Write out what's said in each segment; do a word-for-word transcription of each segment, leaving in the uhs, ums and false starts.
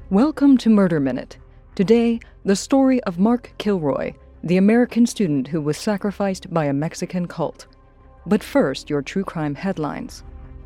Welcome to Murder Minute. Today, the story of Mark Kilroy, the American student who was sacrificed by a Mexican cult. But first, your true crime headlines.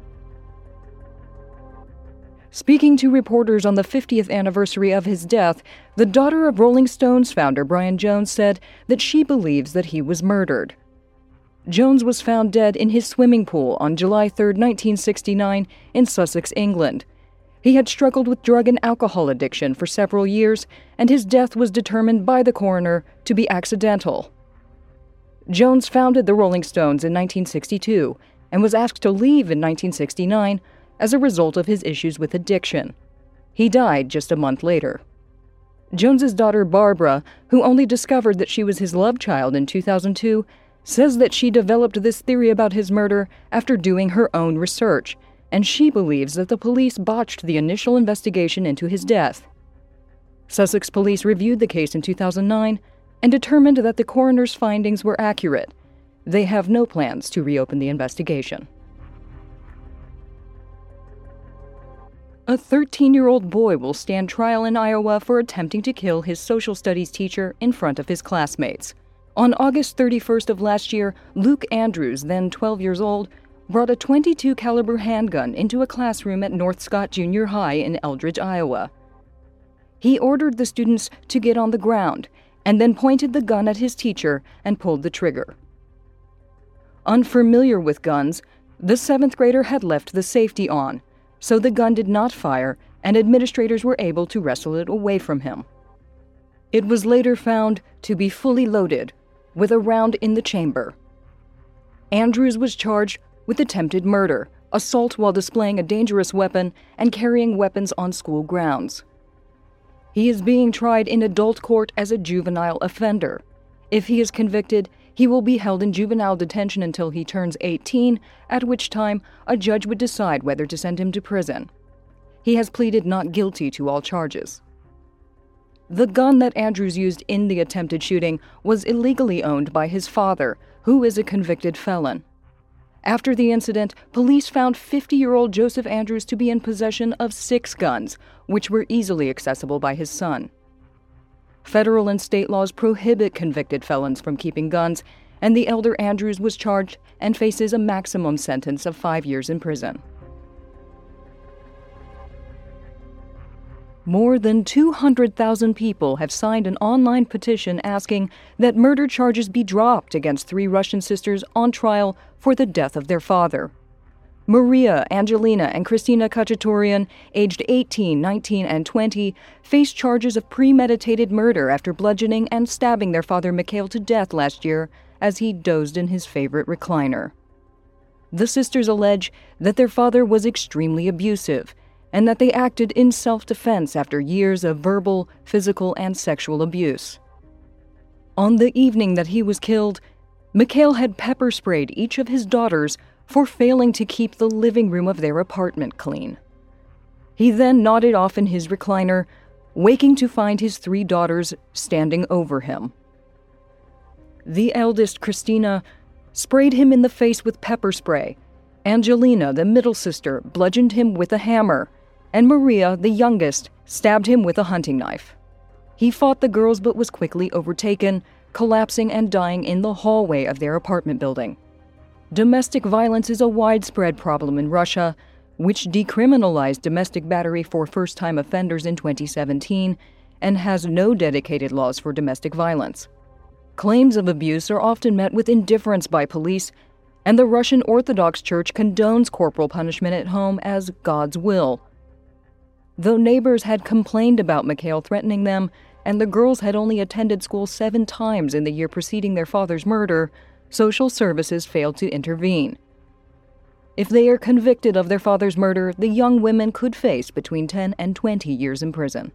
Speaking to reporters on the fiftieth anniversary of his death, the daughter of Rolling Stones founder Brian Jones said that she believes that he was murdered. Jones was found dead in his swimming pool on July third, nineteen sixty-nine, in Sussex, England. He had struggled with drug and alcohol addiction for several years, and his death was determined by the coroner to be accidental. Jones founded the Rolling Stones in nineteen sixty-two and was asked to leave in nineteen sixty-nine as a result of his issues with addiction. He died just a month later. Jones's daughter Barbara, who only discovered that she was his love child in two thousand two, says that she developed this theory about his murder after doing her own research, and she believes that the police botched the initial investigation into his death. Sussex police reviewed the case in two thousand nine and determined that the coroner's findings were accurate. They have no plans to reopen the investigation. A thirteen-year-old boy will stand trial in Iowa for attempting to kill his social studies teacher in front of his classmates. On August thirty-first of last year, Luke Andrews, then twelve years old, brought a twenty-two caliber handgun into a classroom at North Scott Junior High in Eldridge, Iowa. He ordered the students to get on the ground and then pointed the gun at his teacher and pulled the trigger. Unfamiliar with guns, the seventh grader had left the safety on, so the gun did not fire and administrators were able to wrestle it away from him. It was later found to be fully loaded, with a round in the chamber. Andrews was charged with attempted murder, assault while displaying a dangerous weapon, and carrying weapons on school grounds. He is being tried in adult court as a juvenile offender. If he is convicted, he will be held in juvenile detention until he turns eighteen, at which time a judge would decide whether to send him to prison. He has pleaded not guilty to all charges. The gun that Andrews used in the attempted shooting was illegally owned by his father, who is a convicted felon. After the incident, police found fifty-year-old Joseph Andrews to be in possession of six guns, which were easily accessible by his son. Federal and state laws prohibit convicted felons from keeping guns, and the elder Andrews was charged and faces a maximum sentence of five years in prison. More than two hundred thousand people have signed an online petition asking that murder charges be dropped against three Russian sisters on trial for the death of their father. Maria, Angelina, and Christina Khachaturian, aged eighteen, nineteen, and twenty, face charges of premeditated murder after bludgeoning and stabbing their father Mikhail to death last year as he dozed in his favorite recliner. The sisters allege that their father was extremely abusive and that they acted in self-defense after years of verbal, physical, and sexual abuse. On the evening that he was killed, Mikhail had pepper sprayed each of his daughters for failing to keep the living room of their apartment clean. He then nodded off in his recliner, waking to find his three daughters standing over him. The eldest, Christina, sprayed him in the face with pepper spray. Angelina, the middle sister, bludgeoned him with a hammer, and Maria, the youngest, stabbed him with a hunting knife. He fought the girls but was quickly overtaken, collapsing and dying in the hallway of their apartment building. Domestic violence is a widespread problem in Russia, which decriminalized domestic battery for first-time offenders in twenty seventeen and has no dedicated laws for domestic violence. Claims of abuse are often met with indifference by police, and the Russian Orthodox Church condones corporal punishment at home as God's will. Though neighbors had complained about Mikhail threatening them, and the girls had only attended school seven times in the year preceding their father's murder, social services failed to intervene. If they are convicted of their father's murder, the young women could face between ten and twenty years in prison.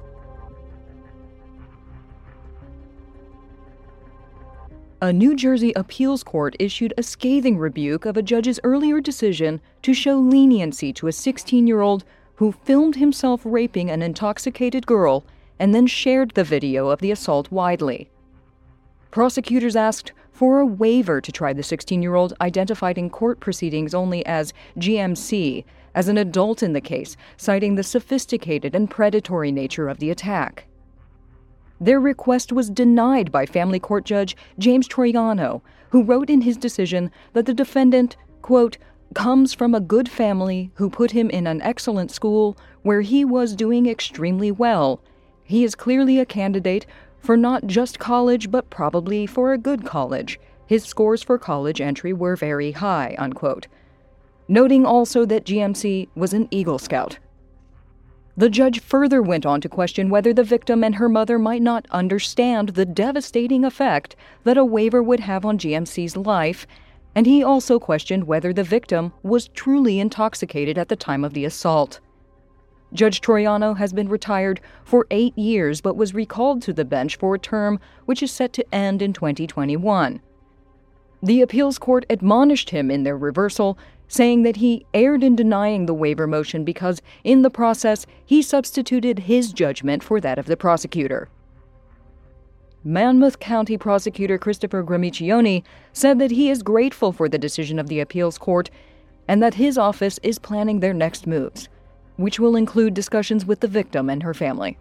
A New Jersey appeals court issued a scathing rebuke of a judge's earlier decision to show leniency to a sixteen-year-old who filmed himself raping an intoxicated girl and then shared the video of the assault widely. Prosecutors asked for a waiver to try the sixteen-year-old, identified in court proceedings only as G M C, as an adult in the case, citing the sophisticated and predatory nature of the attack. Their request was denied by family court judge James Troiano, who wrote in his decision that the defendant, quote, comes from a good family who put him in an excellent school where he was doing extremely well. He is clearly a candidate for not just college, but probably for a good college. His scores for college entry were very high, unquote. Noting also that G M C was an Eagle Scout. The judge further went on to question whether the victim and her mother might not understand the devastating effect that a waiver would have on G M C's life, and he also questioned whether the victim was truly intoxicated at the time of the assault. Judge Troiano has been retired for eight years but was recalled to the bench for a term which is set to end in twenty twenty-one. The appeals court admonished him in their reversal, saying that he erred in denying the waiver motion because, in the process, he substituted his judgment for that of the prosecutor. Monmouth County Prosecutor Christopher Gramiccioni said that he is grateful for the decision of the appeals court and that his office is planning their next moves, which will include discussions with the victim and her family.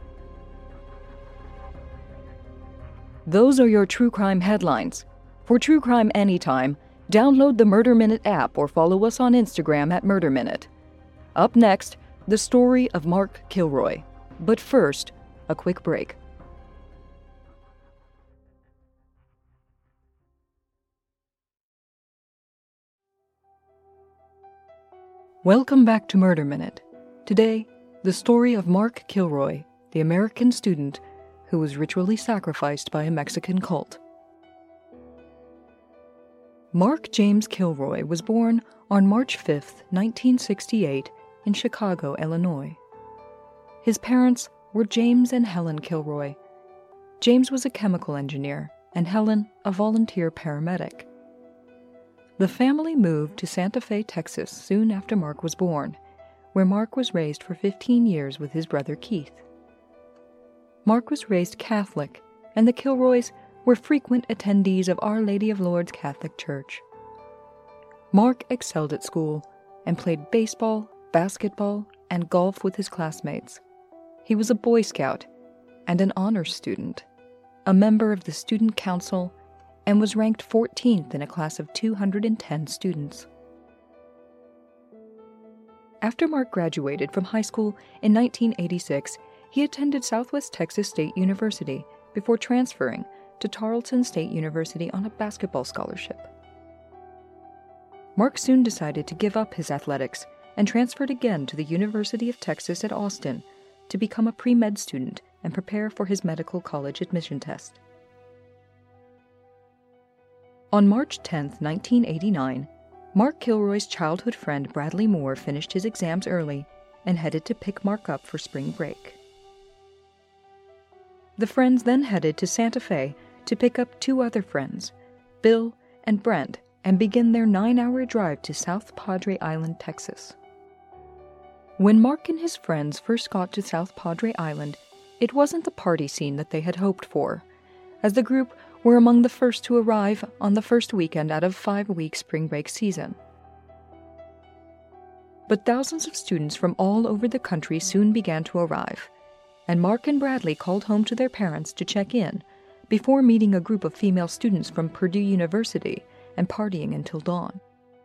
Those are your true crime headlines. For True Crime Anytime, download the Murder Minute app or follow us on Instagram at Murder Minute. Up next, the story of Mark Kilroy. But first, a quick break. Welcome back to Murder Minute. Today, the story of Mark Kilroy, the American student who was ritually sacrificed by a Mexican cult. Mark James Kilroy was born on March fifth, nineteen sixty-eight, in Chicago, Illinois. His parents were James and Helen Kilroy. James was a chemical engineer, and Helen a volunteer paramedic. The family moved to Santa Fe, Texas, soon after Mark was born, where Mark was raised for fifteen years with his brother Keith. Mark was raised Catholic, and the Kilroys were frequent attendees of Our Lady of Lourdes Catholic Church. Mark excelled at school and played baseball, basketball, and golf with his classmates. He was a Boy Scout and an honors student, a member of the student council, and was ranked fourteenth in a class of two hundred ten students. After Mark graduated from high school in nineteen eighty-six, he attended Southwest Texas State University before transferring to Tarleton State University on a basketball scholarship. Mark soon decided to give up his athletics and transferred again to the University of Texas at Austin to become a pre-med student and prepare for his medical college admission test. On March tenth, nineteen eighty-nine, Mark Kilroy's childhood friend Bradley Moore finished his exams early and headed to pick Mark up for spring break. The friends then headed to Santa Fe to pick up two other friends, Bill and Brent, and begin their nine-hour drive to South Padre Island, Texas. When Mark and his friends first got to South Padre Island, it wasn't the party scene that they had hoped for, as the group were among the first to arrive on the first weekend out of five-week spring break season. But thousands of students from all over the country soon began to arrive, and Mark and Bradley called home to their parents to check in before meeting a group of female students from Purdue University and partying until dawn.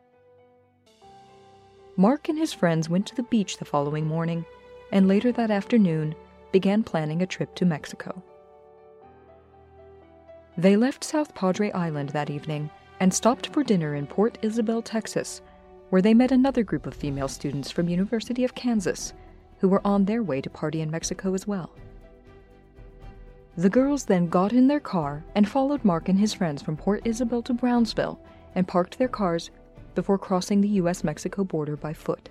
Mark and his friends went to the beach the following morning, and later that afternoon began planning a trip to Mexico. They left South Padre Island that evening and stopped for dinner in Port Isabel, Texas, where they met another group of female students from University of Kansas who were on their way to party in Mexico as well. The girls then got in their car and followed Mark and his friends from Port Isabel to Brownsville and parked their cars before crossing the U S Mexico border by foot.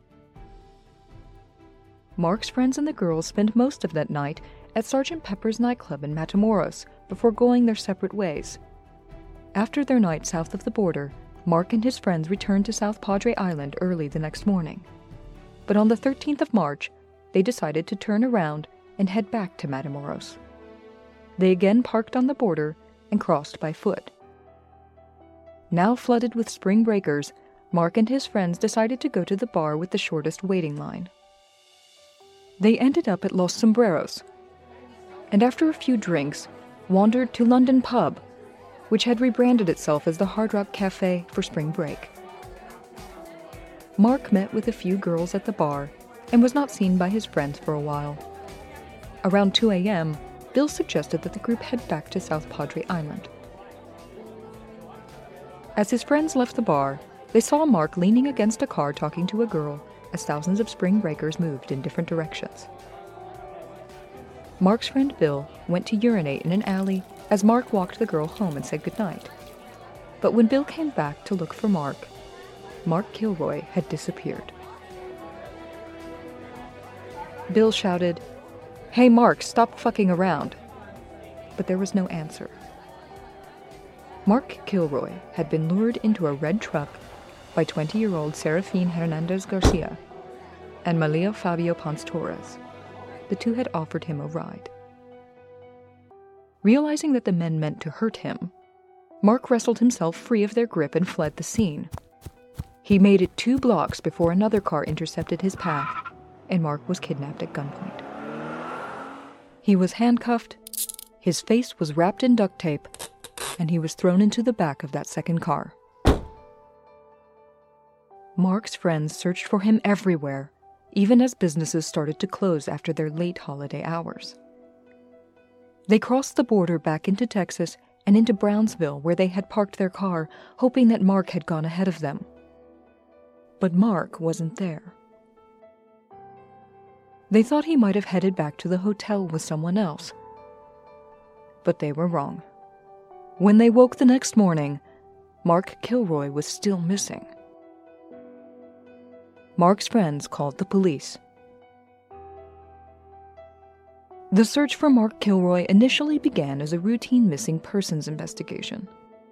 Mark's friends and the girls spent most of that night at Sergeant Pepper's nightclub in Matamoros before going their separate ways. After their night south of the border, Mark and his friends returned to South Padre Island early the next morning. But on the thirteenth of March, they decided to turn around and head back to Matamoros. They again parked on the border and crossed by foot. Now flooded with spring breakers, Mark and his friends decided to go to the bar with the shortest waiting line. They ended up at Los Sombreros, and after a few drinks, wandered to London Pub, which had rebranded itself as the Hard Rock Cafe for spring break. Mark met with a few girls at the bar and was not seen by his friends for a while. Around two a.m., Bill suggested that the group head back to South Padre Island. As his friends left the bar, they saw Mark leaning against a car talking to a girl as thousands of spring breakers moved in different directions. Mark's friend Bill went to urinate in an alley as Mark walked the girl home and said goodnight. But when Bill came back to look for Mark, Mark Kilroy had disappeared. Bill shouted, "Hey Mark, stop fucking around." But there was no answer. Mark Kilroy had been lured into a red truck by twenty-year-old Serafine Hernandez Garcia and Malia Fabio Ponce Torres. The two had offered him a ride. Realizing that the men meant to hurt him, Mark wrestled himself free of their grip and fled the scene. He made it two blocks before another car intercepted his path, and Mark was kidnapped at gunpoint. He was handcuffed, his face was wrapped in duct tape, and he was thrown into the back of that second car. Mark's friends searched for him everywhere, even as businesses started to close after their late holiday hours. They crossed the border back into Texas and into Brownsville, where they had parked their car, hoping that Mark had gone ahead of them. But Mark wasn't there. They thought he might have headed back to the hotel with someone else. But they were wrong. When they woke the next morning, Mark Kilroy was still missing. Mark's friends called the police. The search for Mark Kilroy initially began as a routine missing persons investigation.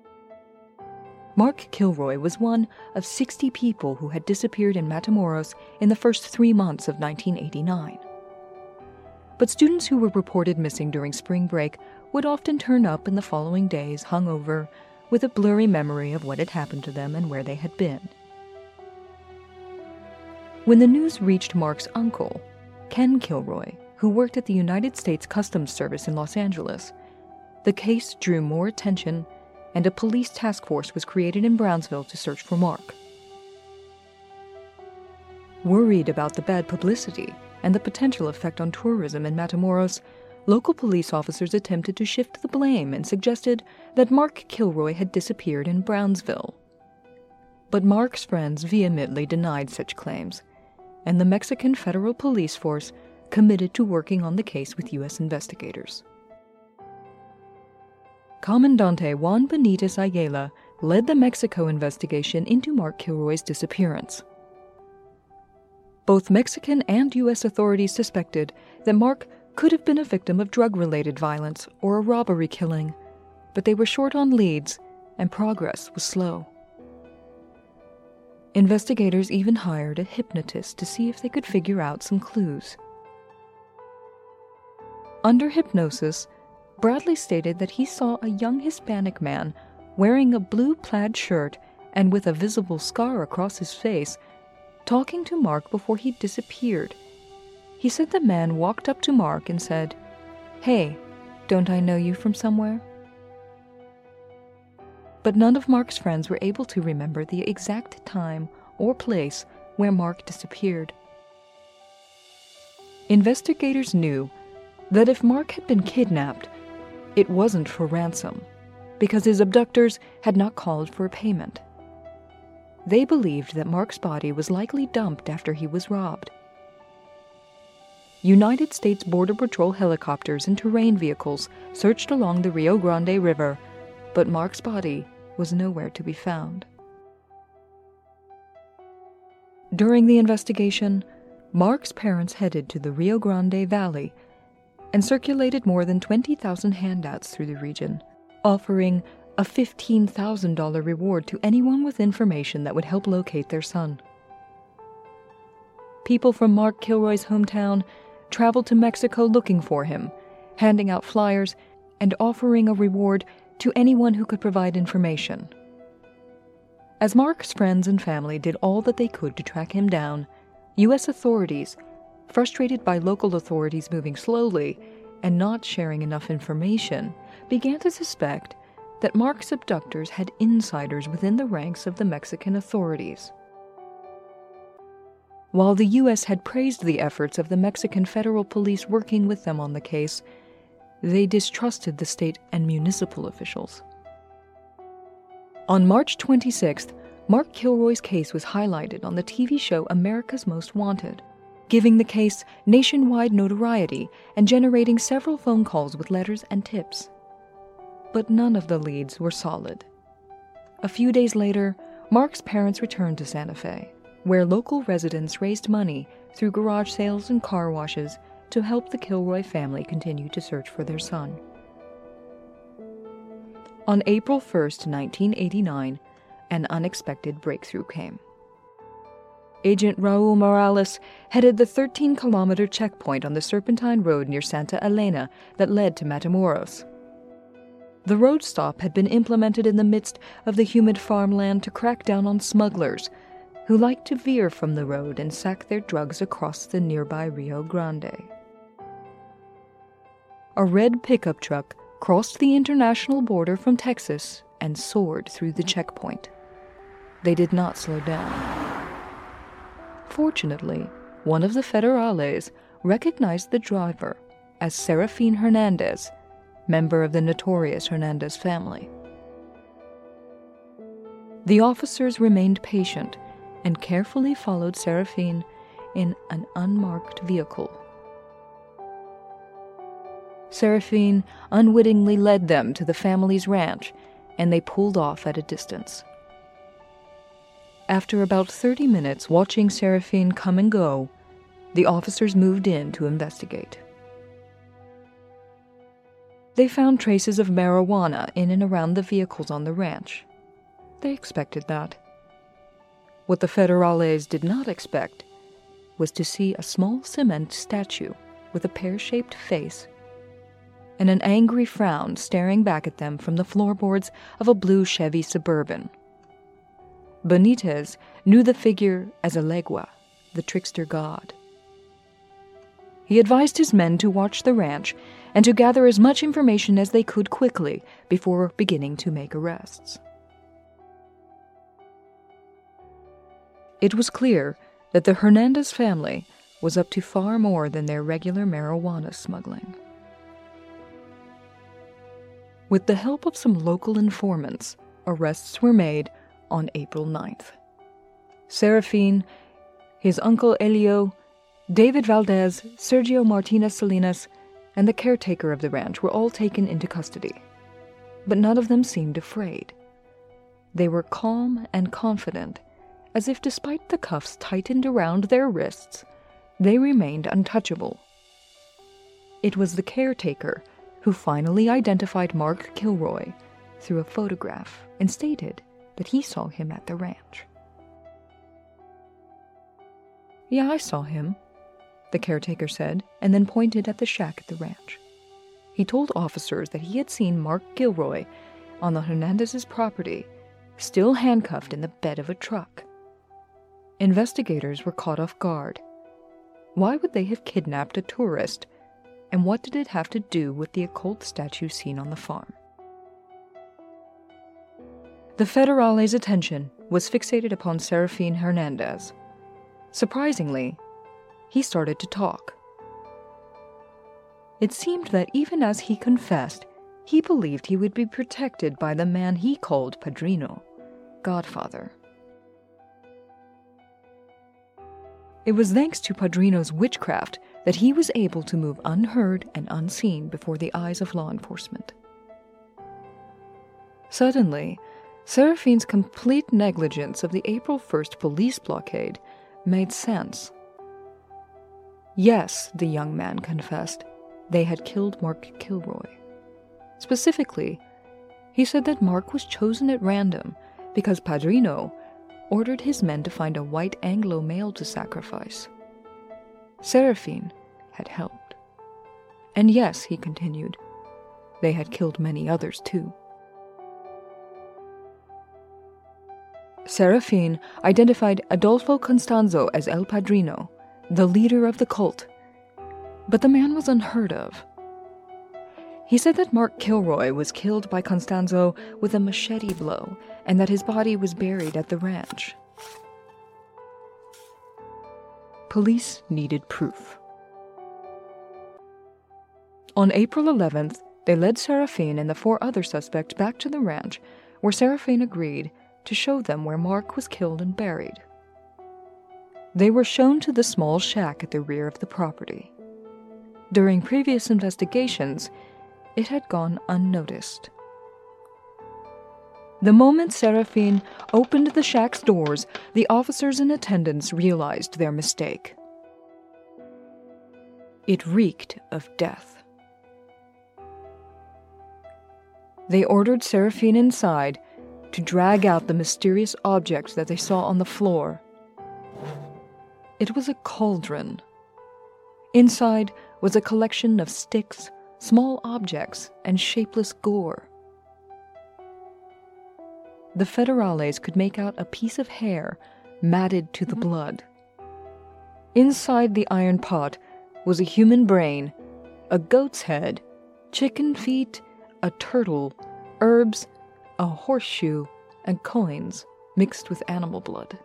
Mark Kilroy was one of sixty people who had disappeared in Matamoros in the first three months of nineteen eighty-nine. But students who were reported missing during spring break would often turn up in the following days hungover, with a blurry memory of what had happened to them and where they had been. When the news reached Mark's uncle, Ken Kilroy, who worked at the United States Customs Service in Los Angeles, the case drew more attention, and a police task force was created in Brownsville to search for Mark. Worried about the bad publicity and the potential effect on tourism in Matamoros, local police officers attempted to shift the blame and suggested that Mark Kilroy had disappeared in Brownsville. But Mark's friends vehemently denied such claims, and the Mexican Federal Police Force committed to working on the case with U S investigators. Comandante Juan Benitez Ayala led the Mexico investigation into Mark Kilroy's disappearance. Both Mexican and U S authorities suspected that Mark could have been a victim of drug-related violence or a robbery killing, but they were short on leads and progress was slow. Investigators even hired a hypnotist to see if they could figure out some clues. Under hypnosis, Bradley stated that he saw a young Hispanic man wearing a blue plaid shirt and with a visible scar across his face, talking to Mark before he disappeared. He said the man walked up to Mark and said, "Hey, don't I know you from somewhere?" But none of Mark's friends were able to remember the exact time or place where Mark disappeared. Investigators knew that if Mark had been kidnapped, it wasn't for ransom, because his abductors had not called for a payment. They believed that Mark's body was likely dumped after he was robbed. United States Border Patrol helicopters and terrain vehicles searched along the Rio Grande River, but Mark's body was nowhere to be found. During the investigation, Mark's parents headed to the Rio Grande Valley and circulated more than twenty thousand handouts through the region, offering a fifteen thousand dollars reward to anyone with information that would help locate their son. People from Mark Kilroy's hometown traveled to Mexico looking for him, handing out flyers and offering a reward to anyone who could provide information. As Mark's friends and family did all that they could to track him down, U S authorities, frustrated by local authorities moving slowly and not sharing enough information, began to suspect that Mark's abductors had insiders within the ranks of the Mexican authorities. While the U S had praised the efforts of the Mexican federal police working with them on the case, they distrusted the state and municipal officials. On March twenty-sixth, Mark Kilroy's case was highlighted on the T V show America's Most Wanted, giving the case nationwide notoriety and generating several phone calls with letters and tips. But none of the leads were solid. A few days later, Mark's parents returned to Santa Fe, where local residents raised money through garage sales and car washes to help the Kilroy family continue to search for their son. On April first, nineteen eighty-nine, an unexpected breakthrough came. Agent Raul Morales headed the thirteen-kilometer checkpoint on the Serpentine Road near Santa Elena that led to Matamoros. The road stop had been implemented in the midst of the humid farmland to crack down on smugglers who liked to veer from the road and sack their drugs across the nearby Rio Grande. A red pickup truck crossed the international border from Texas and soared through the checkpoint. They did not slow down. Fortunately, one of the federales recognized the driver as Serafin Hernandez, member of the notorious Hernandez family. The officers remained patient and carefully followed Serafin in an unmarked vehicle. Serafin unwittingly led them to the family's ranch, and they pulled off at a distance. After about thirty minutes watching Serafin come and go, the officers moved in to investigate. They found traces of marijuana in and around the vehicles on the ranch. They expected that. What the federales did not expect was to see a small cement statue with a pear-shaped face and an angry frown staring back at them from the floorboards of a blue Chevy Suburban. Benitez knew the figure as Elegua, the trickster god. He advised his men to watch the ranch and to gather as much information as they could quickly before beginning to make arrests. It was clear that the Hernandez family was up to far more than their regular marijuana smuggling. With the help of some local informants, arrests were made on April ninth. Serafin, his uncle Elio, David Valdez, Sergio Martinez Salinas, and the caretaker of the ranch were all taken into custody. But none of them seemed afraid. They were calm and confident, as if despite the cuffs tightened around their wrists, they remained untouchable. It was the caretaker who finally identified Mark Kilroy through a photograph and stated that he saw him at the ranch. "Yeah, I saw him," the caretaker said, and then pointed at the shack at the ranch. He told officers that he had seen Mark Kilroy on the Hernandez's property, still handcuffed in the bed of a truck. Investigators were caught off guard. Why would they have kidnapped a tourist, and what did it have to do with the occult statue seen on the farm? The federales' attention was fixated upon Serafin Hernandez. Surprisingly, he started to talk. It seemed that even as he confessed, he believed he would be protected by the man he called Padrino, Godfather. It was thanks to Padrino's witchcraft that he was able to move unheard and unseen before the eyes of law enforcement. Suddenly, Serafin's complete negligence of the April first police blockade made sense. Yes, the young man confessed, they had killed Mark Kilroy. Specifically, he said that Mark was chosen at random because Padrino ordered his men to find a white Anglo male to sacrifice. Serafin had helped. And yes, he continued, they had killed many others too. Serafin identified Adolfo Constanzo as El Padrino, the leader of the cult, but the man was unheard of. He said that Mark Kilroy was killed by Constanzo with a machete blow and that his body was buried at the ranch. Police needed proof. On April eleventh, they led Serafin and the four other suspects back to the ranch, where Serafin agreed to show them where Mark was killed and buried. They were shown to the small shack at the rear of the property. During previous investigations, it had gone unnoticed. The moment Serafin opened the shack's doors, the officers in attendance realized their mistake. It reeked of death. They ordered Serafin inside to drag out the mysterious objects that they saw on the floor. It was a cauldron. Inside was a collection of sticks, small objects, and shapeless gore. The federales could make out a piece of hair matted to the blood. Inside the iron pot was a human brain, a goat's head, chicken feet, a turtle, herbs, a horseshoe, and coins mixed with animal blood.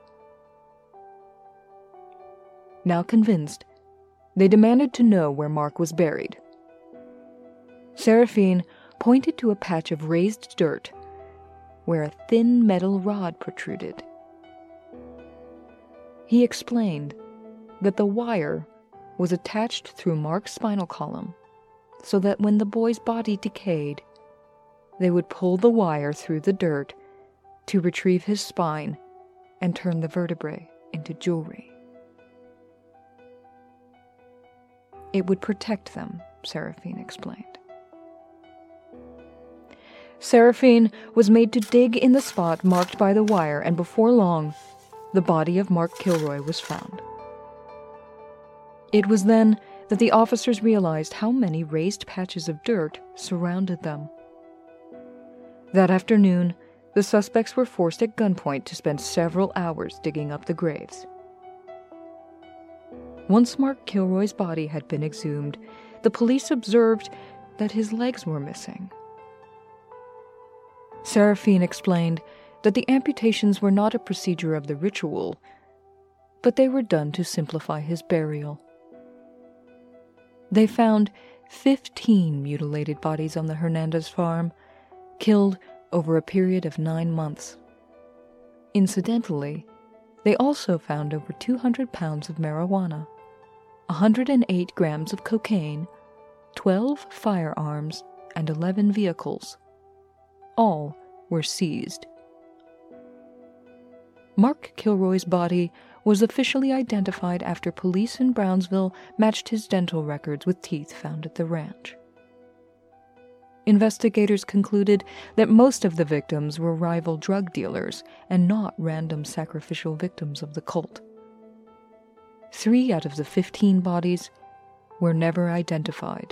Now convinced, they demanded to know where Mark was buried. Serafin pointed to a patch of raised dirt where a thin metal rod protruded. He explained that the wire was attached through Mark's spinal column so that when the boy's body decayed, they would pull the wire through the dirt to retrieve his spine and turn the vertebrae into jewelry. It would protect them, Serafin explained. Serafin was made to dig in the spot marked by the wire, and before long, the body of Mark Kilroy was found. It was then that the officers realized how many raised patches of dirt surrounded them. That afternoon, the suspects were forced at gunpoint to spend several hours digging up the graves. Once Mark Kilroy's body had been exhumed, the police observed that his legs were missing. Serafin explained that the amputations were not a procedure of the ritual, but they were done to simplify his burial. They found fifteen mutilated bodies on the Hernandez farm, killed over a period of nine months. Incidentally, they also found over two hundred pounds of marijuana, one hundred eight grams of cocaine, twelve firearms, and eleven vehicles. All were seized. Mark Kilroy's body was officially identified after police in Brownsville matched his dental records with teeth found at the ranch. Investigators concluded that most of the victims were rival drug dealers and not random sacrificial victims of the cult. Three out of the fifteen bodies were never identified.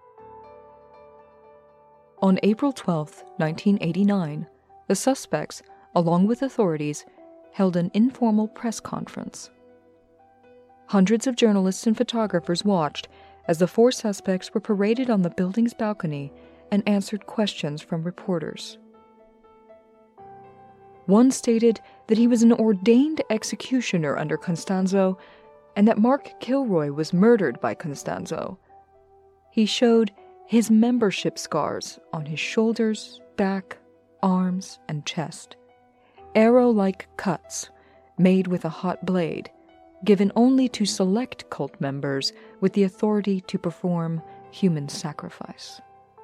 On April twelfth, nineteen eighty-nine, the suspects, along with authorities, held an informal press conference. Hundreds of journalists and photographers watched as the four suspects were paraded on the building's balcony and answered questions from reporters. One stated that he was an ordained executioner under Constanzo and that Mark Kilroy was murdered by Constanzo. He showed his membership scars on his shoulders, back, arms, and chest, arrow-like cuts made with a hot blade, given only to select cult members with the authority to perform human sacrifice.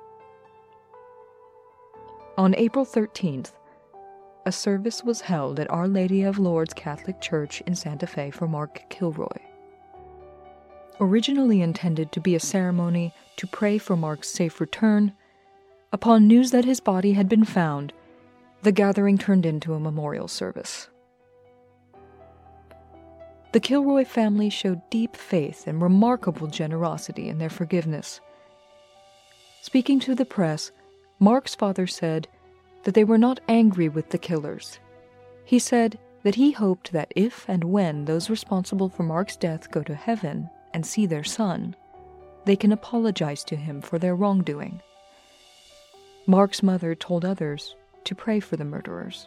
On April thirteenth, a service was held at Our Lady of Lourdes Catholic Church in Santa Fe for Mark Kilroy. Originally intended to be a ceremony to pray for Mark's safe return, upon news that his body had been found, the gathering turned into a memorial service. The Kilroy family showed deep faith and remarkable generosity in their forgiveness. Speaking to the press, Mark's father said that they were not angry with the killers. He said that he hoped that if and when those responsible for Mark's death go to heaven and see their son, they can apologize to him for their wrongdoing. Mark's mother told others to pray for the murderers.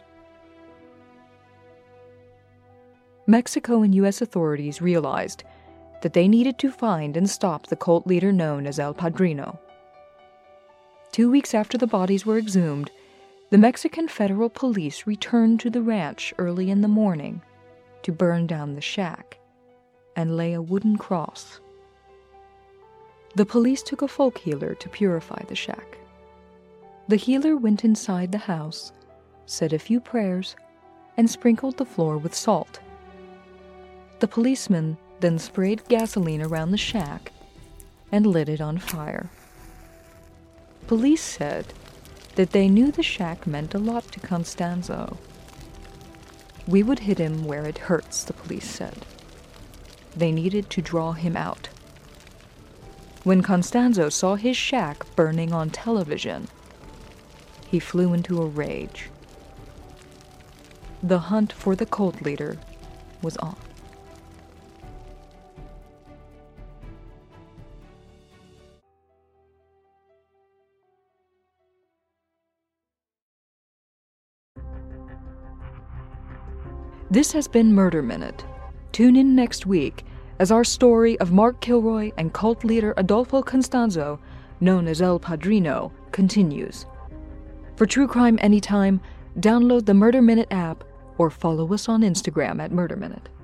Mexico and U S authorities realized that they needed to find and stop the cult leader known as El Padrino. Two weeks after the bodies were exhumed, the Mexican federal police returned to the ranch early in the morning to burn down the shack and lay a wooden cross. The police took a folk healer to purify the shack. The healer went inside the house, said a few prayers, and sprinkled the floor with salt. The policeman then sprayed gasoline around the shack and lit it on fire. Police said that they knew the shack meant a lot to Constanzo. We would hit him where it hurts, the police said. They needed to draw him out. When Constanzo saw his shack burning on television, he flew into a rage. The hunt for the cult leader was on. This has been Murder Minute. Tune in next week as our story of Mark Kilroy and cult leader Adolfo Constanzo, known as El Padrino, continues. For True Crime Anytime, download the Murder Minute app or follow us on Instagram at Murder Minute.